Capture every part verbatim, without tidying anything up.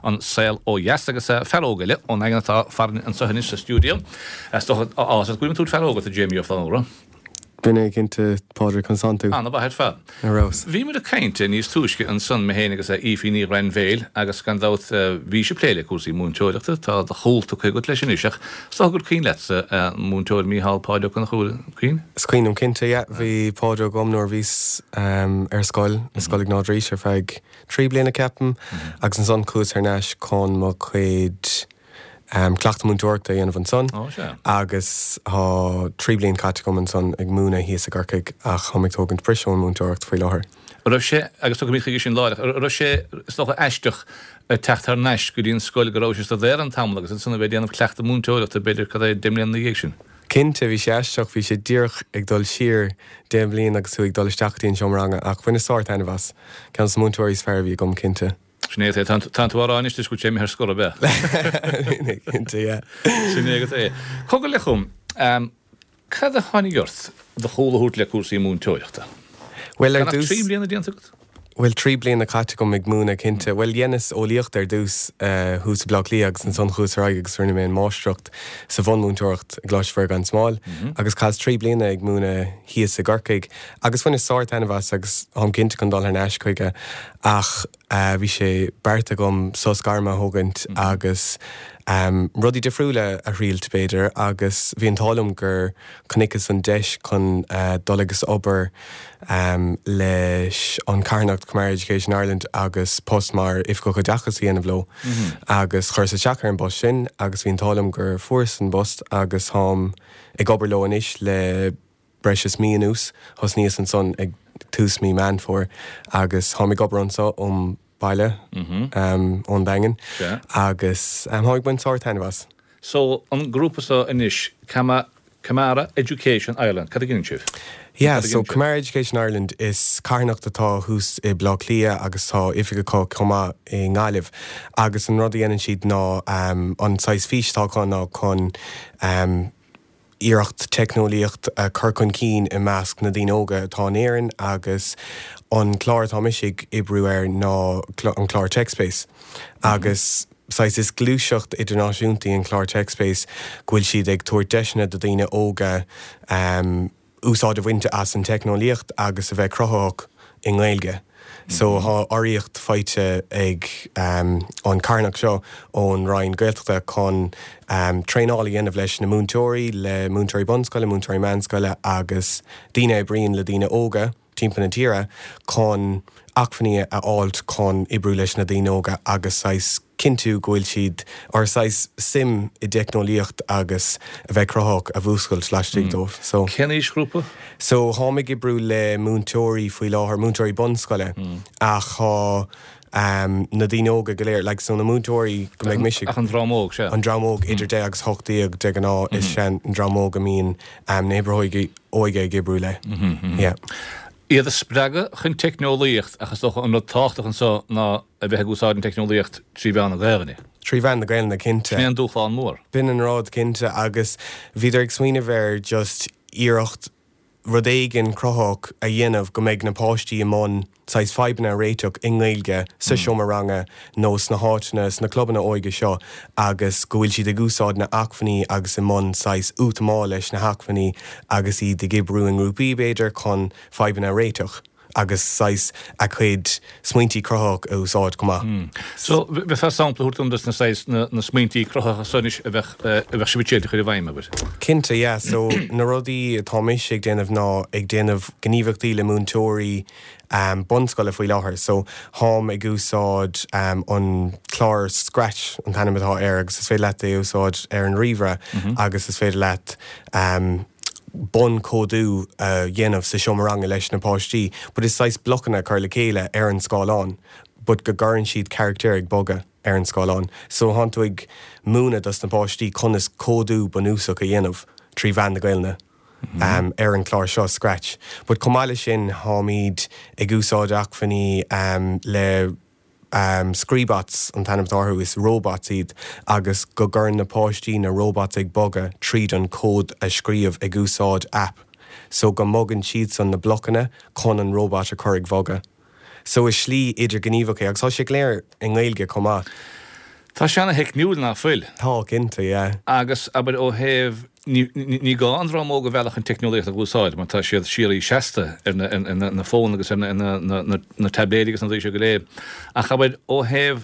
an saoil ó dheas agus ferógaile ó aigantá farin an sohannis sa stúdio. Stocha á gúim tú ferógat a Jamie of Flanóra. Binne cinnte Pádraig Consantu. Anna ba het fel. Arós. Bhí mar a cainte níos túisce an son me héana agus a ífiní ren bhéil agus gan dát bhí sé pléile cúsaí múnteoireachta tá de chóilta chu go leis an iseach. Tá gur cín le múnteoir Mícheál Pádraig an chúil cín? Scuoinm cinnte, ja, bhí Pádraig gomnóir vís ar scoil, na scoil ag nádrís ar feig trí bliana ceapan, agus an son cús ar neis chun mo chuid Um, Clachta múnteoireachta dhéanamh an son, oh, sure. agus há trí bliain caite gom an son ag múna híos a garcaig ach chamig tógant prisisiún múnteoireacht faoi láthair. Raibh sé, agus tu go mícha sin láireach, raibh sé stocha eisteach a teachtar neis go dtíon scoil goráis a dhéir an tamla agus an sanna bheith déanamh Clachta múnteoireachta beidir cad é dimlíon na dhéag sin. Cinnte bhí sé eisteach bhí sé díoch ag dul siar déim bliain agus tú ag dul isteachtaíonn seomranga ach bhaine sáir tainna bhas, ceann sa múnteoirí fear bhí gom cinnte. Snéad é tanto bhráinis go sé ar scoil be. Cinnte, ja. Sinnéad é. Coga le chum, cad a tháinig de chólaút le cúsaí múnteoireachta? Well, ar Canach dús... trí bliana díanta agat? Well, trí bliana caite gom ag múna cinnte. Well, dhéanas ólíocht ar dús hús blach lí agus an son chús raig agus runa mé an mástrucht sa bhon múnteoireacht gláisfear gan smáil, agus cás trí bliana ag múna híos a garcaig. Agus bhaine sáir tainna bhas agus ham cinnte chun dul ar neis chuige ach bhí sé bearta gom sos garma thugant agus Um, rudí defriúla a rialt beidir agus bhí an tálam gur chunicas an deis chun uh, dolagus obair um, leis an Carnacht Comar Education Ireland agus postmar if go go dachas í anamh lo agus chuir sa seachar an bus sin agus bhí an tálam gur fuas an bust agus thám ag obair lo an isis le breis mí an ús hos níos an son ag tús mí man for agus thám ag obair an sa um baile ón dagan agus tháig buin sáir tainna bhas. So, an grúpa sa inis, Camara Education Ireland, cad a ginn siúh? Yeah, so Camara Education Ireland is carnacht atá hús i blog lia agus tá ifiga có cuma i ngáilih agus an rudí enan siad ná um, an sais fís tá chun ná chun um, íireacht technolíocht a chur chun cín i measc na dtín óga atá an éireann agus an chláir tá misigh ibrú ar ná an chláir TechSpace. Agus sais is glúiseacht idirnáisiúntaí an chláir TechSpace gúil siad ag túir deisina do dtíine óga um, úsáid a bhainte as an technolíocht agus a bheith crothach in Gaeilge. So há áíocht feite ag um, an carnach seo ón Ryan Gaeltachta chun um, tréálaí anamh leis na múnteoirí le múnteoirí bonscoile, múnteoirí manscoile agus daoine bríonn le daoine óga timpeana tíre chun achfaní a áilt chun ibrú leis na daoine óga agus sais cintú gohfuil siad ar sais sim i deicnolíocht agus a bheith crothach a bhúscail sláistigh dóibh. So Cennéis grúpa? So hámig ibrú le múnteoirí faoi láthair múnteoirí bonscoile ach há um, na daoine óga go léir, like, so na múnteoirí go méid misigh Ach an drámóg se? an drámóg idir dé agus hochtaí ag de an á is sin an drámóg a mín um, neighborhoige óige gibrú le. Yeah. Iad a spraga chun technolíocht agus docha an táchtach an so ná a bheith gúsáid an technolíocht trí bhean na gairanna. Trí bhean na gairanna cinnte. Snéan dúchláán mór. Bin an rád cinnte agus bhíidir ag smaoine bhéir just íireacht rudéigen crothach a dhéanamh go méid na páistí amón sais feibna réiteach in Gaeilge sa seomranga nó sna háitena sna clubbanna óige seo agus go bhfuil siad a gúsáid na achfaní agus imón sais útamá leis na hachfaní agus iad de gibrú an grúpaí beidir chun feibna réiteach agus sais a chuid smaointí crothach a úsáid comá. So, bheith fá sampla húirtum dus na sais na smaointí crothach a sonis a bheith sibicéad chuir i bhaime bud? Cinnte, yeah, so na rudaí atá misigh ag déanamh ná ag déanamh gníomhachtaí le múnteoirí um, bonscoile faoi láthair. So thám ag úsáid um, an chlár scratch an tanimetá air agus is féidir leat é úsáid ar an ríomhre agus is féidir leat um, bon códú uh, dhéanamh sa seomranga leis na páistí, but is sais blochanna chuir le chéile ar an scáilán, but go gcuireann siad charactéir ag boga ar an scáilán. So hantu ag múna dus na páistí chun is códú banúsach a dhéanamh trí bhean na Gaeilne. Um, ar an chlár seo scratch. But cumáile sin hámíd ag úsáid achfaní um, le um, scríbats an tanamtarú is robots iad agus go gurn na páistí na robots ag boga tríd an cód a scríomh ag úsáid app. So go mogan siad san na blochanna chun an robot a chuir ag boga. So is slí idir gníomhacha agus tá sé léir in Gaeilge comá. Tá seanna heic niúil ná fuil. Tá cinnta, yeah. Agus aber ó heh ní gá anrá móga bhealach an technológiacht a gúsáid, man tá siad sií seasta ar na fón agus na tabléidir an se go léib. A chabid ó heh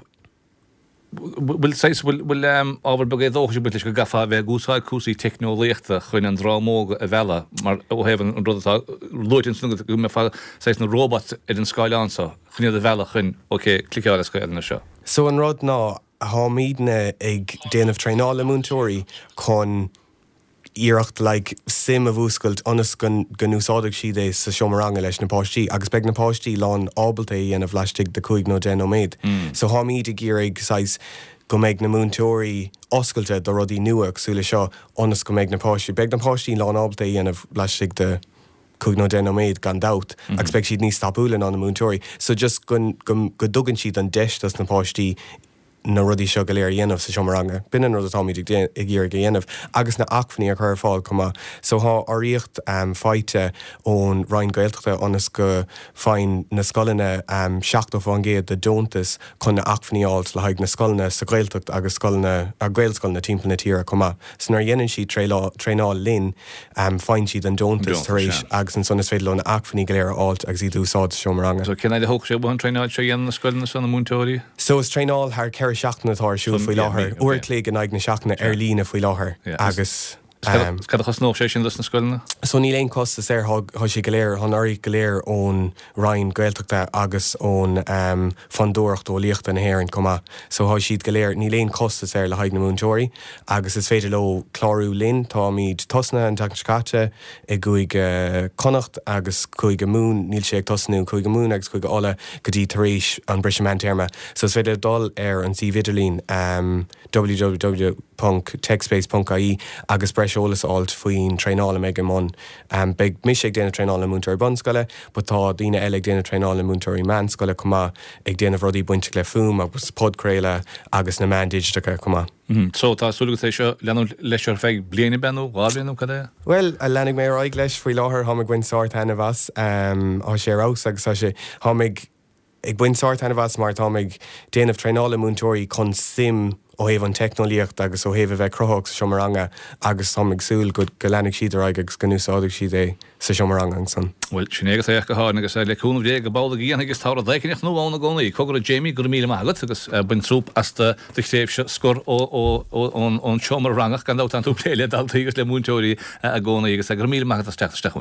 bhfuil seis bhfuil ábhar bagé dócha bit go gafa bheith gúsáid cúsaí technológiachta chuin an rámóga a bhela, mar ó heh an rud loitin snugad go me fá seis na robot ar an Skylansa, chuine a bhela chuin, oké, clicáil a scoil na seo. So an rud ná há mídne ag déanamh tréála múntóirí chun íirecht le sim a bhúscailt anas gan úsáideach siad é sa seomranga leis na páistí, agus beag na páistí lán ábalta dhéanamh leistigh de chuig nó den ó méid. So há míad ag gíraigh sais go méid na múntóirí oscailte do rudí nuach súla seo anas go méid na páistí. Beag na páistí lán ábalta dhéanamh leistigh de chuig nó den ó méid gan dat, agus beag siad níos tapúlan an na múntóirí. So just go dugann siad an deistas na páistí na rudí seo go léir dhéanamh sa seomranga. Bin an rud atá míid ag gíar go dhéanamh, agus na acmhaní a chur fáil cumá. So há áíocht um, feite ón Ryan Gaeltachta anas go fáin na scolanna um, seachtó fáin géad de dóntas chun na acmhaníáilt le haig na scolanna sa Gaeltacht agus scolanna a Gaelscolanna timppla na tíra cumá. So nar dhéanann siad tréáil linn um, fáin siad an dóntas tar éis agus an son is féidir le na acmhaní go léir áilt agus iad úsáid seomranga. So cin é de thóg sé bhain tréáil se dhéanana na scolanna san na múntóirí? So is tréáil thar ceir seachna táirsú faoi láthair, uair clé an ag na seachna ar lína faoi láthair agus Cad chas nó sé sin na scoilna? So ní léon costas ar tha sé go léir an airí go léir ón Ryan Gaeltachta agus ón um, fandúireacht ó líochta na hhéireann comá. So tha siad go léir ní léon costas ar le haig na múntóirí, agus is féidir le chlárú linn tá míad tosna an tacancáte i gcuig uh, connacht agus chuig go mún, níl sé ag tosnú chuig go mún agus chuig go ála go dtí tar éis an brisiment terma. So is féidir dul ar an tí vidirlín um, w w w dot techspace dot I E agus breisiolalas áilt faoin tréála méid go um, beag mis ag déanamh tréála múntóirí bonscoile, ba tá daoine eile ag déanamh tréála múntóirí manscoile cumá ag déanamh rudí buinte le fum agus podcréile agus na man digitacha cumá. Mm-hmm. So tá súlagat é seo leanú leis ar feig bliana benú, gá blianú cad é? Well, a leannig mé ar aig leis faoi láthair tháinig buin sáirtainna bhas um, á sé rás agus á sé tháinig ag buin sáirtainna bhas mar tháinig déanamh tréála múntóirí chun sim ó héh an technolíocht agus ó héh bheith crothach sa seomranga agus tháinig súil go go leannig siad ar aig agus go núsáideach siad é sa seomranga an san. Well, sinnégus é go hána agus le cúnmh dé go bála íana agus tá dhéiceach nóhána gcónaí, cogur a Jamie gur míle mágat agus buin trúp asta de chtéibh scor ó an seomar rangach gan dát an tú léile daltaígus le múntóirí a gcónaí agus a gur míle mágat a steach